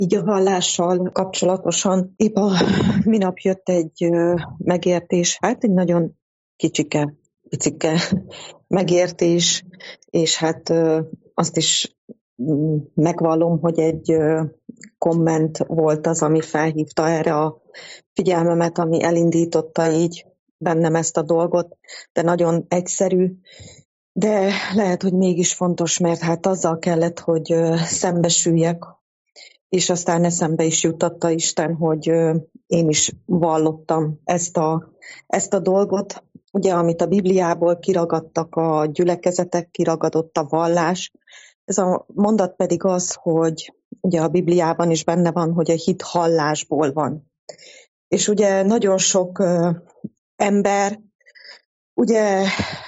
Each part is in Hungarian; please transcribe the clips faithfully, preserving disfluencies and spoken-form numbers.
Így a vallással kapcsolatosan épp a minap jött egy ö, megértés, hát egy nagyon kicsike, picike megértés, és hát ö, azt is mm, megvallom, hogy egy ö, komment volt az, ami felhívta erre a figyelmemet, ami elindította így bennem ezt a dolgot, de nagyon egyszerű, de lehet, hogy mégis fontos, mert hát azzal kellett, hogy ö, szembesüljek, és aztán eszembe is juttatta Isten, hogy ö, én is vallottam ezt a, ezt a dolgot, ugye, amit a Bibliából kiragadtak a gyülekezetek, kiragadott a vallás. Ez a mondat pedig az, hogy ugye a Bibliában is benne van, hogy a hit hallásból van. És ugye nagyon sok ö, ember, ugye,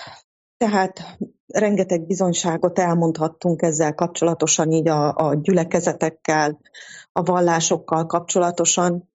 tehát rengeteg bizonyságot elmondhattunk ezzel kapcsolatosan, így a, a gyülekezetekkel, a vallásokkal kapcsolatosan,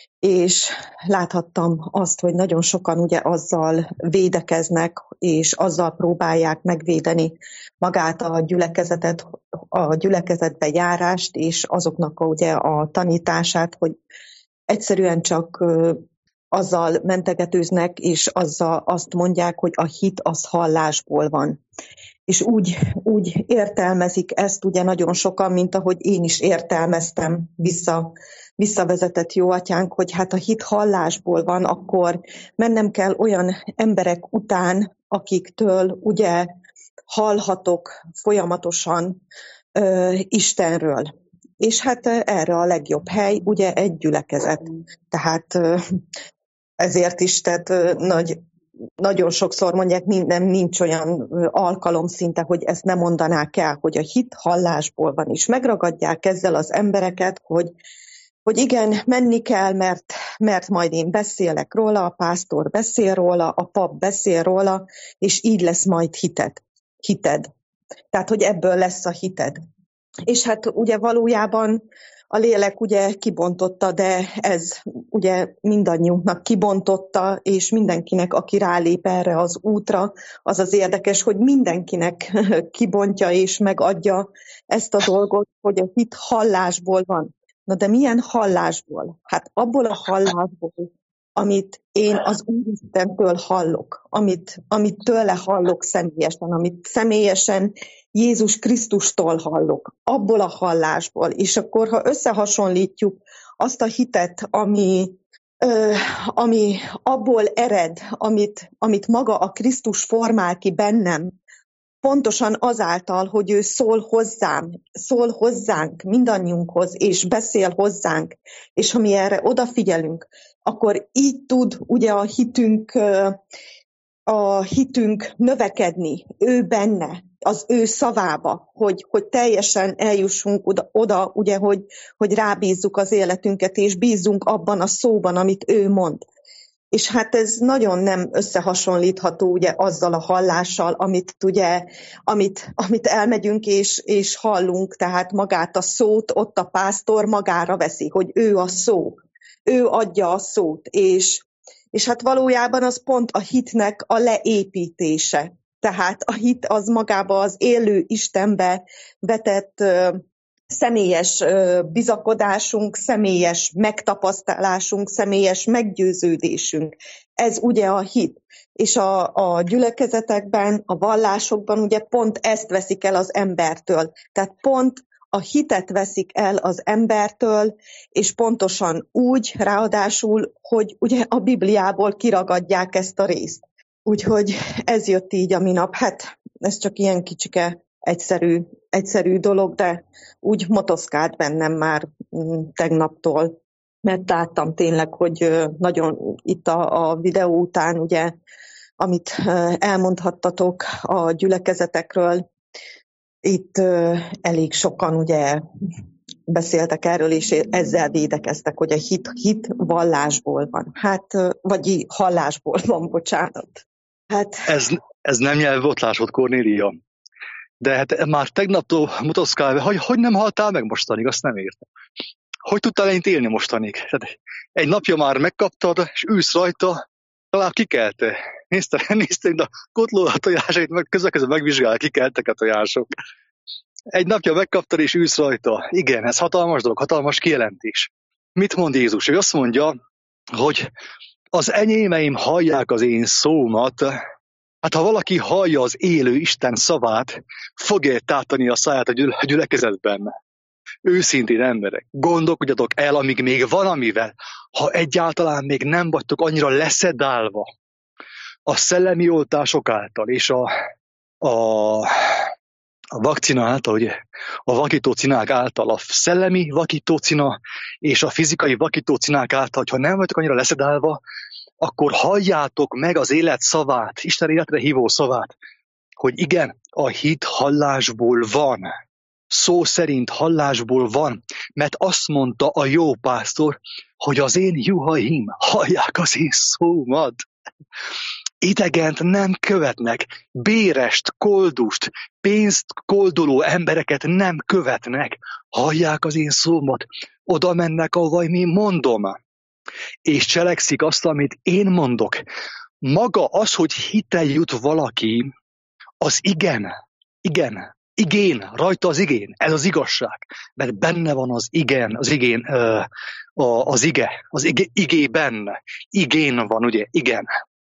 és láthattam azt, hogy nagyon sokan ugye azzal védekeznek, és azzal próbálják megvédeni magát a gyülekezetet, a gyülekezetbe járást, és azoknak a, ugye a tanítását, hogy egyszerűen csak ö, azzal mentegetőznek, és azzal azt mondják, hogy a hit az hallásból van. És úgy, úgy értelmezik ezt ugye nagyon sokan, mint ahogy én is értelmeztem vissza, visszavezetett jó atyánk, hogy hát a hit hallásból van, akkor mennem kell olyan emberek után, akiktől ugye hallhatok folyamatosan ö, Istenről. És hát erre a legjobb hely ugye egy gyülekezet. Tehát ö, ezért is, tehát ö, nagy nagyon sokszor mondják, nem nincs olyan alkalom szinte, hogy ezt nem mondanák el, hogy a hit hallásból van, és megragadják ezzel az embereket, hogy, hogy igen, menni kell, mert, mert majd én beszélek róla, a pásztor beszél róla, a pap beszél róla, és így lesz majd hited, hited. Tehát, hogy ebből lesz a hited. És hát ugye valójában a lélek ugye kibontotta, de ez ugye mindannyiunknak kibontotta, és mindenkinek, aki rálép erre az útra, az az érdekes, hogy mindenkinek kibontja és megadja ezt a dolgot, hogy a hit hallásból van. Na de milyen hallásból? Hát abból a hallásból, amit én az Úristentől hallok, amit, amit tőle hallok személyesen, amit személyesen Jézus Krisztustól hallok, abból a hallásból. És akkor, ha összehasonlítjuk azt a hitet, ami, ö, ami abból ered, amit, amit maga a Krisztus formál ki bennem, pontosan azáltal, hogy ő szól hozzám, szól hozzánk, mindannyiunkhoz, és beszél hozzánk, és ha mi erre odafigyelünk, akkor így tud ugye a hitünk, a hitünk növekedni, ő benne, az ő szavába, hogy, hogy teljesen eljussunk oda, oda ugye, hogy, hogy rábízzuk az életünket, és bízzunk abban a szóban, amit ő mond. És hát ez nagyon nem összehasonlítható ugye azzal a hallással, amit ugye, amit, amit elmegyünk és, és hallunk, tehát magát a szót ott a pásztor magára veszi, hogy ő a szó, ő adja a szót, és, és hát valójában az pont a hitnek a leépítése. Tehát a hit az magába az élő Istenbe vetett ö, személyes ö, bizakodásunk, személyes megtapasztalásunk, személyes meggyőződésünk. Ez ugye a hit. És a, a gyülekezetekben, a vallásokban ugye pont ezt veszik el az embertől. Tehát pont a hitet veszik el az embertől, és pontosan úgy, ráadásul, hogy ugye a Bibliából kiragadják ezt a részt. Úgyhogy ez jött így a minap. Hát ez csak ilyen kicsike, egyszerű, egyszerű dolog, de úgy motoszkált bennem már mm, tegnaptól, mert láttam tényleg, hogy nagyon itt a, a videó után, ugye, amit elmondhattatok a gyülekezetekről, itt elég sokan ugye beszéltek erről, és ezzel védekeztek, hogy a hit, hit vallásból van. Hát, vagy hallásból van, bocsánat. Hát... Ez, ez nem nyelvbotlásod, Kornélia. De hát már tegnaptól motoszkálva, hogy, hogy nem haltál meg mostanig, azt nem értem. Hogy tudtál ennyit élni mostanig? Tehát egy napja már megkaptad, és ülsz rajta, talán kikelte. Nézted, nézted a kotló a tojásait, meg közben megvizsgál, kikeltek a tojások. Egy napja megkaptad és ülsz rajta. Igen, ez hatalmas dolog, hatalmas kijelentés. Mit mond Jézus? Ő azt mondja, hogy az enyémeim hallják az én szómat. Hát ha valaki hallja az élő Isten szavát, fogja tátani a száját a gyüle- gyülekezetben. Őszintén emberek, gondolkodjatok el, amíg még van amivel, ha egyáltalán még nem vagytok annyira leszedálva a szellemi oltások által és a, a, a vakcina által, ugye, a vakítócinák által, a szellemi vakítócina és a fizikai vakítócinák által, ha nem vagytok annyira leszedálva, akkor halljátok meg az élet szavát, Isten életre hívó szavát, hogy igen, a hit hallásból van. Szó szerint hallásból van, mert azt mondta a jó pásztor, hogy az én juhaim hallják az én szómat. Idegent nem követnek, bérest, koldust, pénzt koldoló embereket nem követnek, hallják az én szómat, oda mennek, ahova én mondom, és cselekszik azt, amit én mondok. Maga az, hogy hitel jut valaki, az igen, igen, igén, rajta az igén, ez az igazság, mert benne van az igen, az igén, az ige, az ige, igében, igén van, ugye, igen.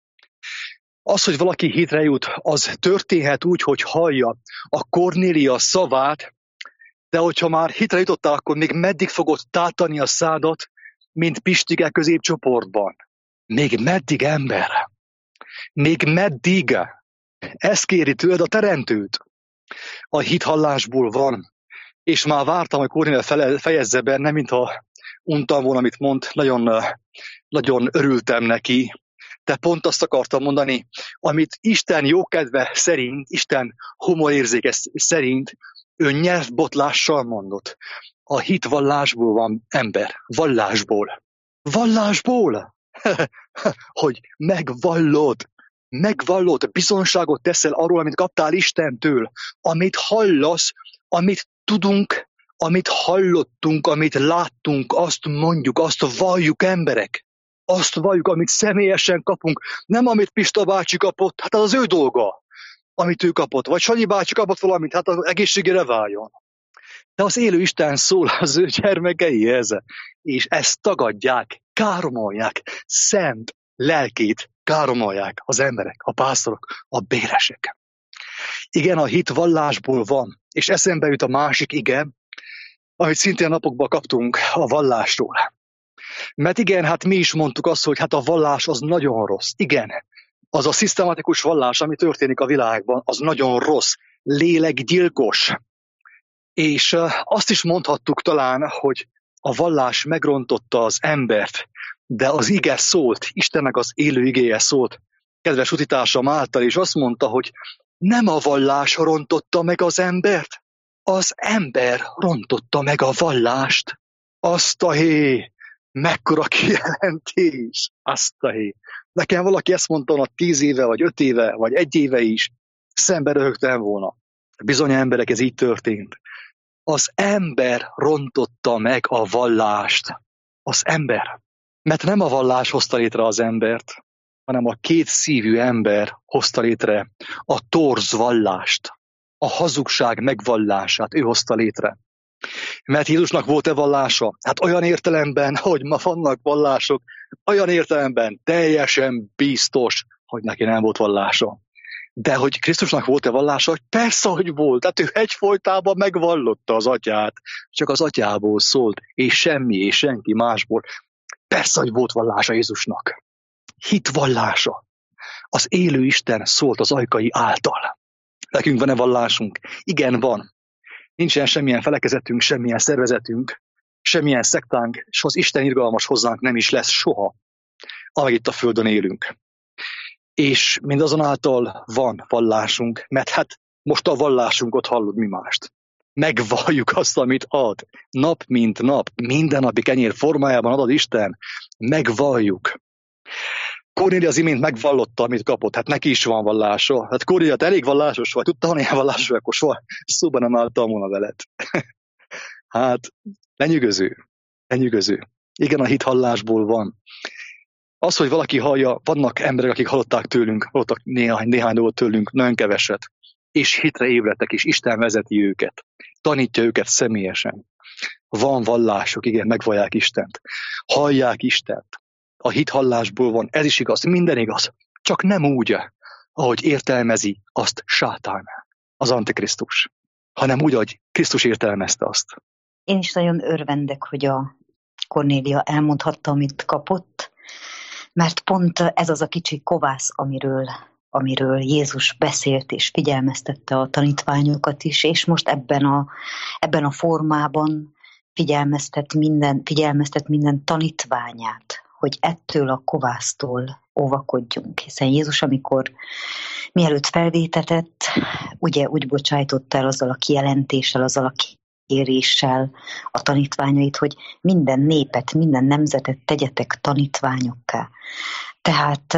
Az, hogy valaki hitre jut, az történhet úgy, hogy hallja a Kornélia szavát, de hogyha már hitre jutottál, akkor még meddig fogod tátani a szádat, mint Pistike középcsoportban? Még meddig, ember? Még meddig? Ezt kéri tőled a teremtőt. A hithallásból van. És már vártam, hogy Kornélia fejezze be, nem mintha untam volna, amit mond, nagyon, nagyon örültem neki. De pont azt akartam mondani, amit Isten jókedve szerint, Isten humorérzéke szerint, ő nyelvbotlással mondott. A hit vallásból van, ember. Vallásból. Vallásból! Hogy megvallod. Megvallod, bizonságot teszel arról, amit kaptál Istentől, amit hallasz, amit tudunk, amit hallottunk, amit láttunk, azt mondjuk, azt valljuk, emberek. Azt valljuk, amit személyesen kapunk, nem amit Pista bácsi kapott, hát az az ő dolga, amit ő kapott, vagy Sanyi bácsi kapott valamit, hát az egészségére váljon. De az élő Isten szól az ő gyermekeihez, és ezt tagadják, káromolják, szent lelkét káromolják az emberek, a pásztorok, a béresek. Igen, a hit vallásból van, és eszembe jut a másik ige, amit szintén napokban kaptunk a vallásról. Mert igen, hát mi is mondtuk azt, hogy hát a vallás az nagyon rossz. Igen, az a szisztematikus vallás, ami történik a világban, az nagyon rossz, lélekgyilkos. És azt is mondhattuk talán, hogy a vallás megrontotta az embert, de az ige szólt, Istennek az élő igéje szólt, kedves utitársam által, és azt mondta, hogy nem a vallás rontotta meg az embert, az ember rontotta meg a vallást. Azt a hé, mekkora kijelentés, azt a hé. Nekem valaki ezt mondta a tíz éve, vagy öt éve, vagy egy éve is, szembe röhögtem volna. Bizony emberek, ez így történt. Az ember rontotta meg a vallást. Az ember. Mert nem a vallás hozta létre az embert, hanem a két szívű ember hozta létre a torz vallást, a hazugság megvallását ő hozta létre. Mert Jézusnak volt-e vallása? Hát olyan értelemben, hogy ma vannak vallások, olyan értelemben teljesen biztos, hogy neki nem volt vallása. De hogy Krisztusnak volt-e vallása? Hogy persze, hogy volt. Tehát ő egyfolytában megvallotta az atyát. Csak az atyából szólt, és semmi, és senki másból. Persze, hogy volt vallása Jézusnak. Hit vallása. Az élő Isten szólt az ajkai által. Nekünk van-e vallásunk? Igen, van. Nincsen semmilyen felekezetünk, semmilyen szervezetünk, semmilyen szektánk, és az Isten irgalmas hozzánk nem is lesz soha, amíg itt a földön élünk. És mindazonáltal van vallásunk, mert hát most a vallásunkat hallod, mi mást. Megvalljuk azt, amit ad. Nap mint nap, minden napi kenyér formájában adod Isten. Megvalljuk. Kornélia az imént megvallotta, amit kapott. Hát neki is van vallása. Hát Kornélia, te elég vallásos vagy. Tudta, hogy ilyen vallásos, akkor soha szóban nem álltam volna veled. Hát, lenyűgöző. Lenyűgöző. Igen, a hit hallásból van. Az, hogy valaki hallja, vannak emberek, akik hallották tőlünk, hallottak néhány, néhány dolgot tőlünk, nagyon keveset. és hitre ébredtek, és Isten vezeti őket. Tanítja őket személyesen. Van vallások, igen, megvallják Istent. Hallják Istent. A hit hallásból van, ez is igaz, minden igaz. Csak nem úgy, ahogy értelmezi azt sátán, az Antikrisztus, hanem úgy, ahogy Krisztus értelmezte azt. Én is nagyon örvendek, hogy a Kornélia elmondhatta, amit kapott, mert pont ez az a kicsi kovász, amiről, amiről Jézus beszélt és figyelmeztette a tanítványokat is, és most ebben a, ebben a formában figyelmeztet minden, figyelmeztet minden tanítványát, hogy ettől a kovásztól óvakodjunk, hiszen Jézus, amikor mielőtt felvétetett, ugye úgy bocsájtotta el azzal a kijelentéssel, azzal a kéréssel a tanítványait, hogy minden népet, minden nemzetet tegyetek tanítványokká. Tehát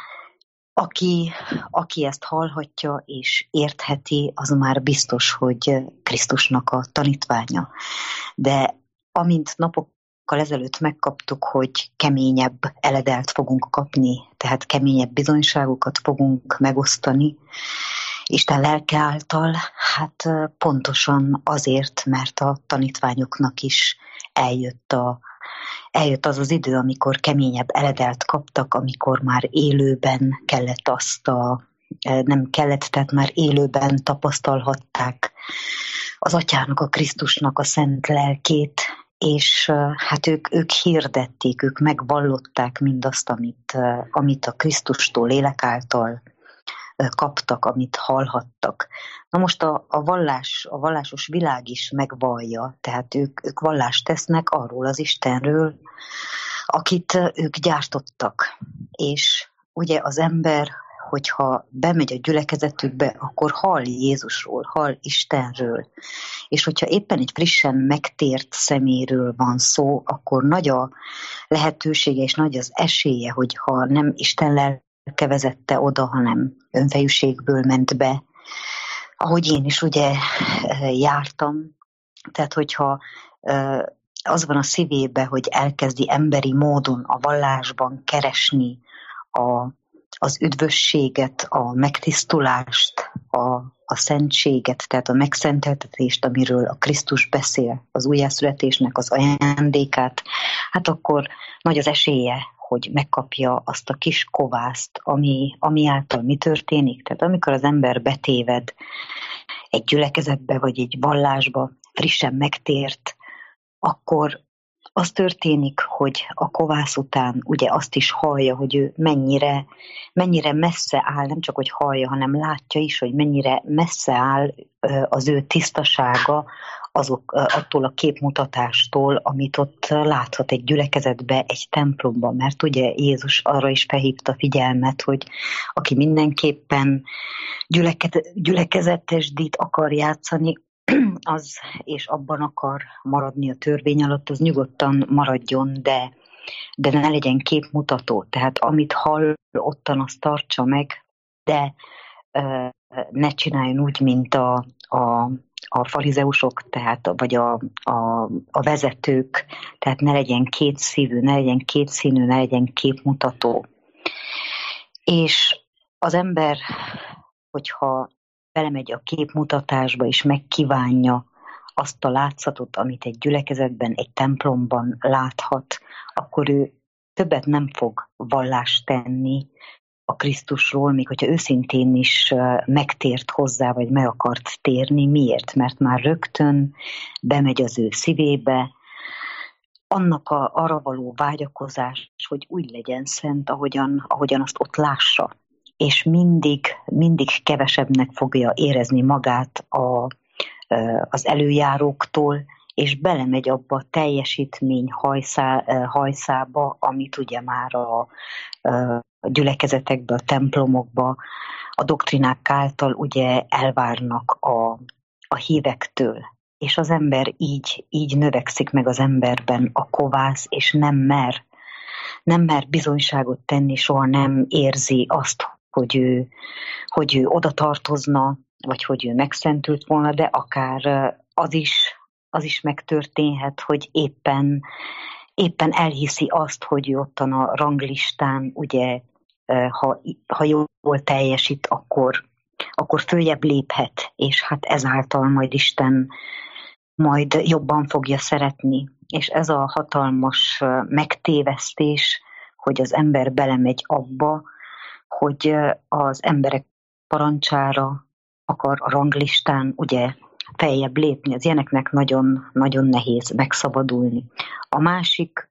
aki, aki ezt hallhatja és értheti, az már biztos, hogy Krisztusnak a tanítványa. De amint napokkal ezelőtt megkaptuk, hogy keményebb eledelt fogunk kapni, tehát keményebb bizonyságokat fogunk megosztani, Isten lelke által, hát pontosan azért, mert a tanítványoknak is eljött, a, eljött az az idő, amikor keményebb eledelt kaptak, amikor már élőben kellett azt a, nem kellett, tehát már élőben tapasztalhatták az Atyának, a Krisztusnak a szent lelkét, és hát ők, ők hirdették, ők megvallották mindazt, amit, amit a Krisztustól lélek által kaptak, amit hallhattak. Na most a, a, vallás, a vallásos világ is megvallja, tehát ők, ők vallást tesznek arról az Istenről, akit ők gyártottak. És ugye az ember, hogyha bemegy a gyülekezetükbe, akkor hall Jézusról, hall Istenről. És hogyha éppen egy frissen megtért szeméről van szó, akkor nagy a lehetősége és nagy az esélye, hogy ha nem Isten lelke vezette oda, hanem önfejűségből ment be, ahogy én is ugye jártam. Tehát hogyha az van a szívébe, hogy elkezdi emberi módon a vallásban keresni a az üdvösséget, a megtisztulást, a, a szentséget, tehát a megszenteltetést, amiről a Krisztus beszél, az újjászületésnek az ajándékát, hát akkor nagy az esélye, hogy megkapja azt a kis kovászt, ami, ami által mi történik. Tehát amikor az ember betéved egy gyülekezetbe, vagy egy vallásba, frissen megtért, akkor az történik, hogy a kovász után ugye azt is hallja, hogy ő mennyire, mennyire messze áll, nem csak hogy hallja, hanem látja is, hogy mennyire messze áll az ő tisztasága azok, attól a képmutatástól, amit ott láthat egy gyülekezetbe, egy templomban. Mert ugye Jézus arra is felhívta figyelmet, hogy aki mindenképpen gyüleke, gyülekezetesdit akar játszani, az, és abban akar maradni a törvény alatt, az nyugodtan maradjon, de, de ne legyen képmutató. Tehát amit hall, ottan azt tartsa meg, de uh, ne csináljon úgy, mint a, a, a farizeusok, tehát, vagy a, a, a vezetők, tehát ne legyen kétszívű, ne legyen kétszínű, ne legyen képmutató. És az ember, hogyha belemegy a képmutatásba, és megkívánja azt a látszatot, amit egy gyülekezetben, egy templomban láthat, akkor ő többet nem fog vallást tenni a Krisztusról, még hogyha őszintén is megtért hozzá, vagy meg akart térni. Miért? Mert már rögtön bemegy az ő szívébe, annak a, arra való vágyakozás, hogy úgy legyen szent, ahogyan, ahogyan azt ott lássa. És mindig, mindig kevesebbnek fogja érezni magát a, az előjáróktól, és belemegy abba a teljesítmény hajszá, hajszába, amit ugye már a, a gyülekezetekben, a templomokban, a doktrinák által ugye elvárnak a, a hívektől. És az ember így, így növekszik meg az emberben a kovász, és nem mer, nem mer bizonyságot tenni, soha nem érzi azt, hogy ő, hogy ő oda tartozna, vagy hogy ő megszentült volna, de akár az is, az is megtörténhet, hogy éppen, éppen elhiszi azt, hogy ő ottan a ranglistán, ugye, ha, ha jól teljesít, akkor, akkor följebb léphet, és hát ezáltal majd Isten majd jobban fogja szeretni. És ez a hatalmas megtévesztés, hogy az ember belemegy abba, hogy az emberek parancsára akar a ranglistán ugye feljebb lépni. Az ilyeneknek nagyon, nagyon nehéz megszabadulni. A másik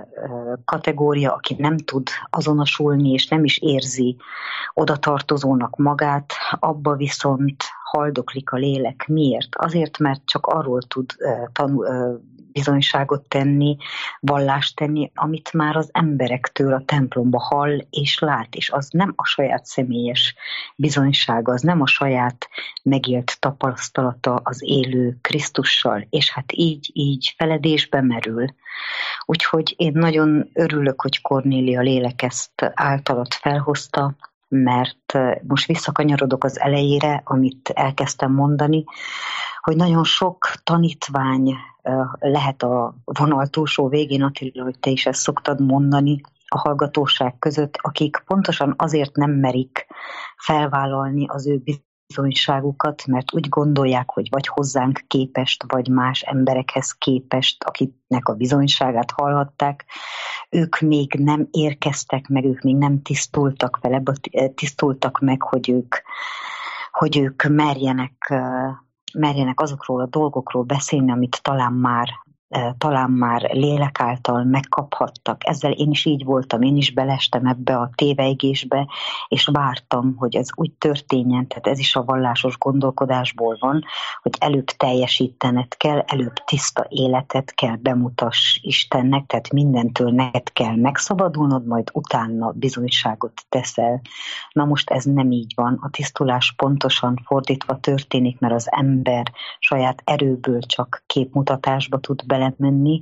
kategória, aki nem tud azonosulni, és nem is érzi odatartozónak magát, abba viszont haldoklik a lélek. Miért? Azért, mert csak arról tud tanul, bizonyságot tenni, vallást tenni, amit már az emberektől a templomba hall és lát, és az nem a saját személyes bizonysága, az nem a saját megélt tapasztalata az élő Krisztussal, és hát így, így feledésbe merül. Úgyhogy én nagyon örülök, hogy Kornélia lélek ezt általad felhozta, mert most visszakanyarodok az elejére, amit elkezdtem mondani, hogy nagyon sok tanítvány lehet a vonal túlsó végén, Attila, hogy te is ezt szoktad mondani, a hallgatóság között, akik pontosan azért nem merik felvállalni az ő bizonyságukat, mert úgy gondolják, hogy vagy hozzánk képest, vagy más emberekhez képest, akiknek a bizonyságát hallhatták, ők még nem érkeztek meg, ők még nem tisztultak vele, tisztultak meg, hogy ők, hogy ők merjenek, merjenek azokról a dolgokról beszélni, amit talán már talán már lélek által megkaphattak. Ezzel én is így voltam, én is belestem ebbe a téveigésbe, és vártam, hogy ez úgy történjen, tehát ez is a vallásos gondolkodásból van, hogy előbb teljesítened kell, előbb tiszta életet kell bemutass Istennek, tehát mindentől neked kell megszabadulnod, majd utána bizonyságot teszel. Na most ez nem így van. A tisztulás pontosan fordítva történik, mert az ember saját erőből csak képmutatásba tud belemenni,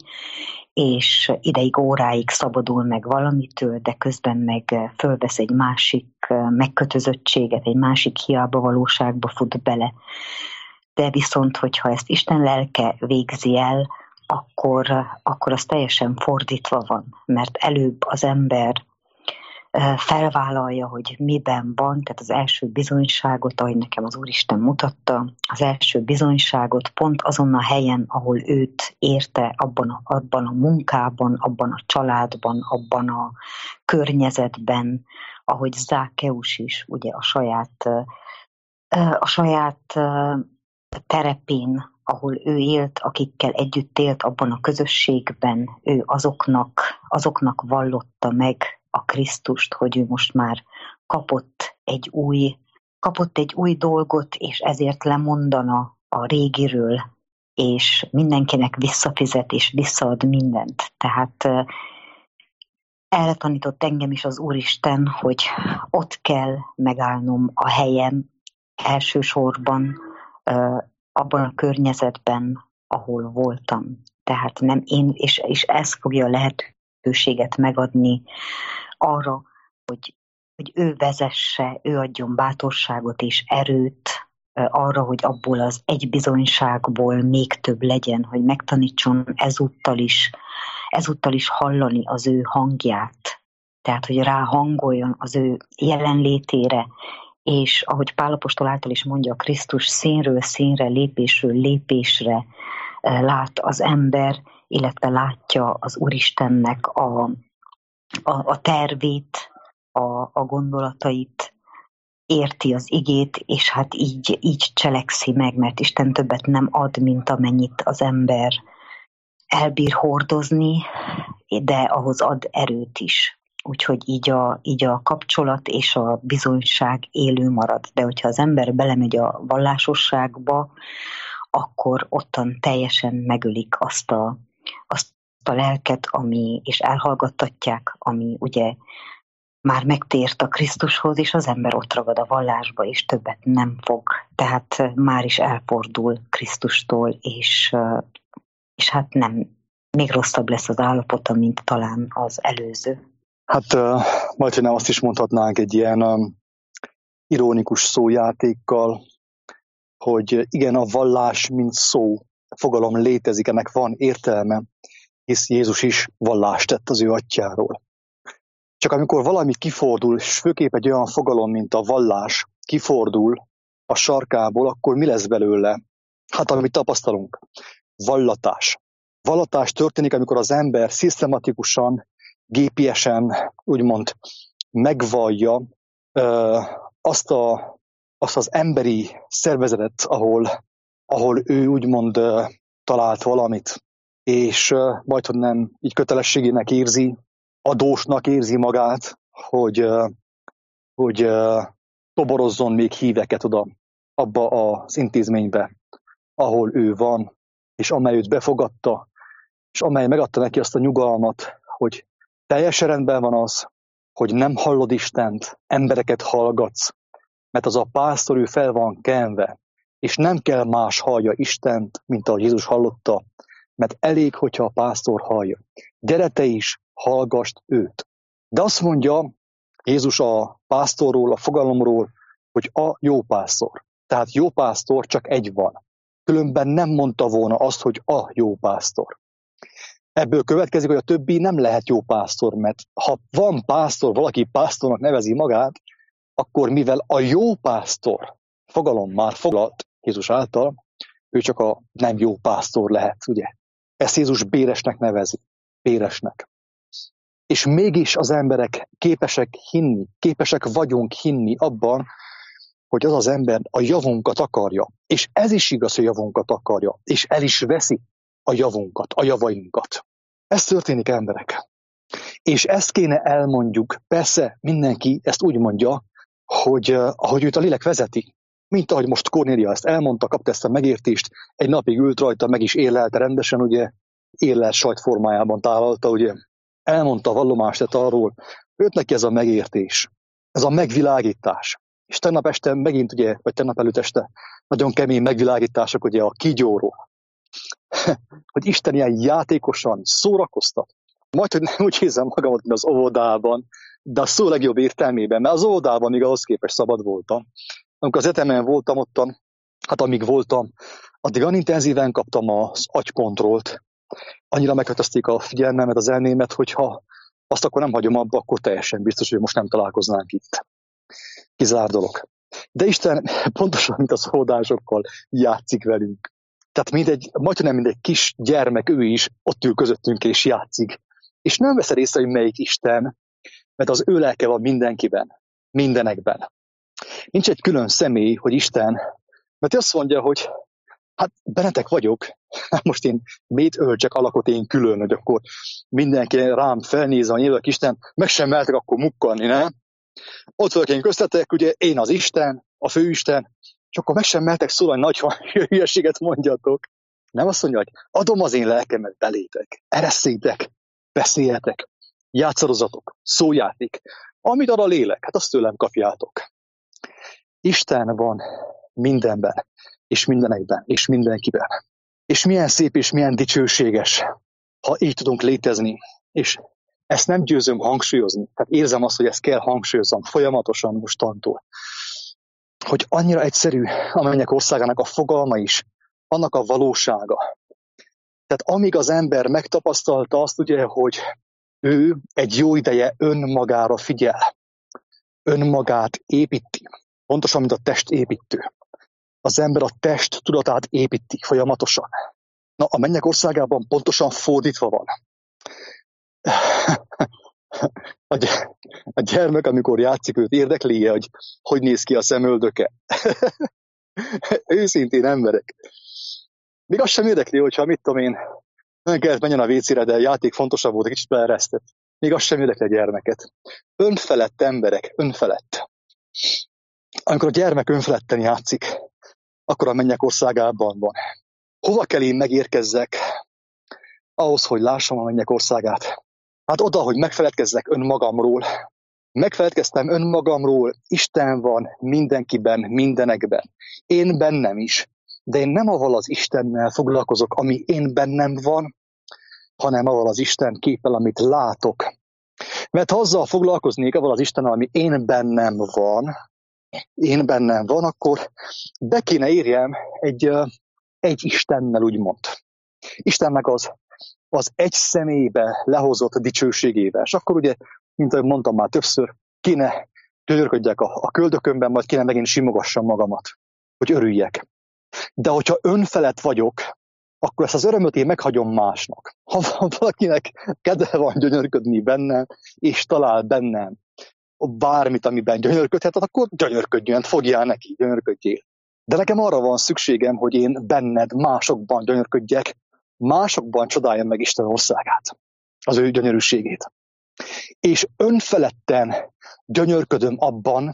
és ideig, óráig szabadul meg valamitől, de közben meg fölvesz egy másik megkötözöttséget, egy másik hiába valóságba fut bele. De viszont, hogyha ezt Isten lelke végzi el, akkor, akkor az teljesen fordítva van, mert előbb az ember felvállalja, hogy miben van, tehát az első bizonyságot, ahogy nekem az Úristen mutatta, az első bizonyságot pont azon a helyen, ahol őt érte, abban a, abban a munkában, abban a családban, abban a környezetben, ahogy Zákeus is ugye a saját, a saját terepén, ahol ő élt, akikkel együtt élt, abban a közösségben, ő azoknak, azoknak vallotta meg a Krisztust, hogy ő most már kapott egy új, kapott egy új dolgot, és ezért lemondana a régiről, és mindenkinek visszafizet, és visszaad mindent. Tehát erre tanított engem is az Úristen, hogy ott kell megállnom a helyen, elsősorban abban a környezetben, ahol voltam. Tehát nem én, és, és ez fogja lehetőséget megadni arra, hogy, hogy ő vezesse, ő adjon bátorságot és erőt arra, hogy abból az egy bizonyságból még több legyen, hogy megtanítson ezúttal is, ezúttal is hallani az ő hangját. Tehát, hogy ráhangoljon az ő jelenlétére, és ahogy Pál apostol által is mondja, a Krisztus színről színre, lépésről lépésre lát az ember, illetve látja az Úristennek a, a, a tervét, a, a gondolatait, érti az igét, és hát így, így cselekszi meg, mert Isten többet nem ad, mint amennyit az ember elbír hordozni, de ahhoz ad erőt is. Úgyhogy így a, így a kapcsolat és a bizonyság élő marad. De hogyha az ember belemegy a vallásosságba, akkor ottan teljesen megölik azt a, azt a lelket, ami, és elhallgattatják, ami ugye már megtért a Krisztushoz, és az ember ott ragad a vallásba, és többet nem fog. Tehát már is elfordul Krisztustól, és, és hát nem, még rosszabb lesz az állapota, mint talán az előző. Hát majd, hogy nem azt is mondhatnánk egy ilyen um, ironikus szójátékkal, hogy igen, a vallás, mint szó, fogalom létezik, ennek van értelme, hisz Jézus is vallást tett az ő atyjáról. Csak amikor valami kifordul, és főképp egy olyan fogalom, mint a vallás, kifordul a sarkából, akkor mi lesz belőle? Hát amit tapasztalunk. Vallatás. Vallatás történik, amikor az ember szisztematikusan, gépiesen, úgymond megvallja ö, azt, a, azt az emberi szervezetet, ahol, ahol ő úgymond ö, talált valamit, és ö, majdhogy nem így kötelességének érzi, adósnak érzi magát, hogy, ö, hogy ö, toborozzon még híveket oda, abba az intézménybe, ahol ő van, és amely őt befogadta, és amely megadta neki azt a nyugalmat, hogy teljesen rendben van az, hogy nem hallod Istent, embereket hallgatsz, mert az a pásztor, ő fel van kenve, és nem kell más hallja Istent, mint ahogy Jézus hallotta, mert elég, hogyha a pásztor hallja. Gyere te is, hallgass őt. De azt mondja Jézus a pásztorról, a fogalomról, hogy a jó pásztor. Tehát jó pásztor csak egy van. Különben nem mondta volna azt, hogy a jó pásztor. Ebből következik, hogy a többi nem lehet jó pásztor, mert ha van pásztor, valaki pásztornak nevezi magát, akkor mivel a jó pásztor fogalom már foglalt Jézus által, ő csak a nem jó pásztor lehet, ugye? Ezt Jézus béresnek nevezi. Béresnek. És mégis az emberek képesek hinni, képesek vagyunk hinni abban, hogy az az ember a javunkat akarja. És ez is igaz, hogy javunkat akarja. És el is veszi a javunkat, a javainkat. Ez történik, emberek. És ezt kéne elmondjuk. Persze mindenki ezt úgy mondja, hogy uh, ahogy őt a lélek vezeti. Mint ahogy most Kornélia ezt elmondta, kapta ezt a megértést, egy napig ült rajta, meg is érlelte rendesen, ugye, érlelt sajt formájában tálalta, ugye. Elmondta a vallomást tett arról, őt neki ez a megértés, ez a megvilágítás. És tegnap este megint, ugye, vagy tegnap előtt este nagyon kemény megvilágítások, ugye a kígyóról. Hogy Isten ilyen játékosan szórakoztat. Majd, hogy nem úgy érzem magamat, mint az óvodában, de a szó legjobb értelmében, mert az óvodában még ahhoz képest szabad voltam. Amikor az egyetemen voltam ottan, hát amíg voltam, addig olyan intenzíven kaptam az agykontrollt, annyira megkötözték a figyelmemet, az elmémet, hogyha azt akkor nem hagyom abba, akkor teljesen biztos, hogy most nem találkoznánk itt. Kizár dolog. De Isten pontosan, mint az óvodásokkal játszik velünk. Tehát mindegy, majdnem mindegy kis gyermek, ő is ott ül közöttünk és játszik. És nem veszed észre, hogy melyik Isten, mert az ő lelke van mindenkiben, mindenekben. Nincs egy külön személy, hogy Isten, mert azt mondja, hogy hát bennetek vagyok, most én miért öltsek alakot én külön, hogy akkor mindenki rám felnéz, a nyilván Isten, meg sem mertek akkor mukkanni, nem? Ott vagyok én köztetek, ugye én az Isten, a főisten, és akkor meg sem mertek szólani, nagy hülyeséget mondjatok. Nem azt mondja, hogy adom az én lelkemet belétek, ereszétek, beszéljetek, játszadozatok, szójáték. Amit ad a lélek, hát azt tőlem kapjátok. Isten van mindenben, és mindenekben, és mindenkiben. És milyen szép, és milyen dicsőséges, ha így tudunk létezni. És ezt nem győzöm hangsúlyozni. Tehát érzem azt, hogy ezt kell hangsúlyoznom folyamatosan mostantól. Hogy annyira egyszerű a mennyek országának a fogalma is, annak a valósága. Tehát amíg az ember megtapasztalta azt, ugye, hogy ő egy jó ideje önmagára figyel, önmagát építi, pontosan, mint a testépítő. Az ember a test tudatát építi folyamatosan. Na, a mennyek országában pontosan fordítva van. A gyermek, amikor játszik, őt érdekli, hogy hogy néz ki a szemöldöke. Őszintén emberek. Még azt sem érdekli, hogyha mit tudom én, nem kellett menjen a vécére, de a játék fontosabb volt, egy kicsit beleresztett. Még azt sem érdekli a gyermeket. Önfelett emberek, önfelett. Amikor a gyermek önfeledten játszik, akkor a mennyek országában van. Hova kell én megérkezzek ahhoz, hogy lássam a mennyek országát? Hát oda, hogy megfeledkezzek önmagamról. Megfeledkeztem önmagamról, Isten van mindenkiben, mindenekben. Én bennem is. De én nem avval az Istennel foglalkozok, ami én bennem van, hanem avval az Isten képpel, amit látok. Mert ha azzal foglalkoznék, avval az Istennel, ami én bennem van, én bennem van, akkor be kéne érjem egy, egy Istennel, úgymond. Istennek az, az egy személybe lehozott dicsőségével. És akkor ugye, mint ahogy mondtam már többször, kéne gyönyörködjek a, a köldökömben, majd kéne megint simogassam magamat. hogy örüljek. De hogyha önfelett vagyok, akkor ezt az örömöt én meghagyom másnak. Ha valakinek kedve van gyönyörködni bennem, és talál bennem bármit, amiben gyönyörködhet, akkor gyönyörködjön, fogjál neki, gyönyörködjél. De nekem arra van szükségem, hogy én benned másokban gyönyörködjek, másokban csodáljam meg Isten országát, az ő gyönyörűségét. És önfeledten gyönyörködöm abban,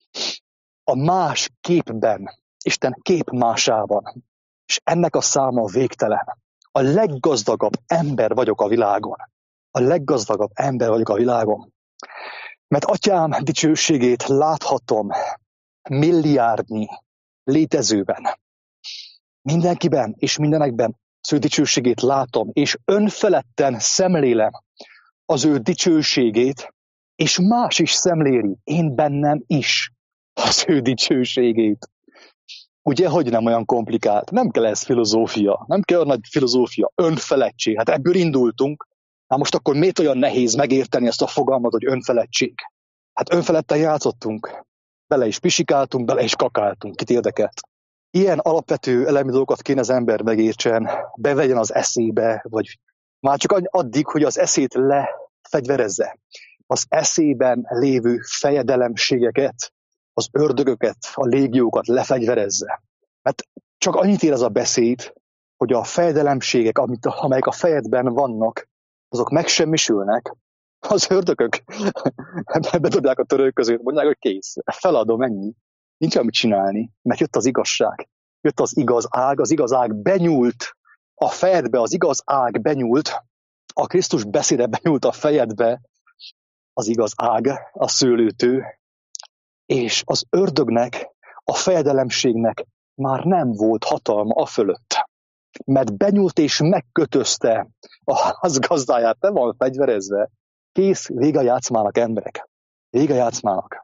a más képben, Isten képmásában. És ennek a száma végtelen. A leggazdagabb ember vagyok a világon. A leggazdagabb ember vagyok a világon. Mert atyám dicsőségét láthatom milliárdnyi létezőben. Mindenkiben és mindenekben az ő dicsőségét látom, és önfeledten szemlélem az ő dicsőségét, és más is szemléli, én bennem is az ő dicsőségét. Ugye, hogy nem olyan komplikált? Nem kell ez filozófia, nem kell olyan nagy filozófia, önfeledtség. Hát ebből indultunk. Hát most akkor miért olyan nehéz megérteni ezt a fogalmat, hogy önfeledtség? Hát önfeledten játszottunk. Bele is pisikáltunk, bele is kakáltunk. Kit érdekelt? Ilyen alapvető elemi dolgokat kéne az ember megértsen, bevegyen az eszébe, vagy már csak addig, hogy az eszét lefegyverezze. Az eszében lévő fejedelemségeket, az ördögöket, a légiókat lefegyverezze. Mert csak annyit ér ez a beszéd, hogy a fejedelemségek, amit, amelyek a fejedben vannak, azok megsemmisülnek. Az ördögök bedobják a törők között, mondják, hogy kész, feladom, ennyi. Nincs amit csinálni, mert jött az igazság. Jött az igaz ág, az igaz ág benyúlt a fejedbe, az igaz ág benyúlt, a Krisztus beszéde benyúlt a fejedbe, az igaz ág, a szőlőtő, és az ördögnek, a fejedelemségnek már nem volt hatalma a fölött. Mert benyúlt és megkötözte a ház gazdáját, nem van fegyverezve. Kész, vége a játszmának, emberek. Vége a játszmának.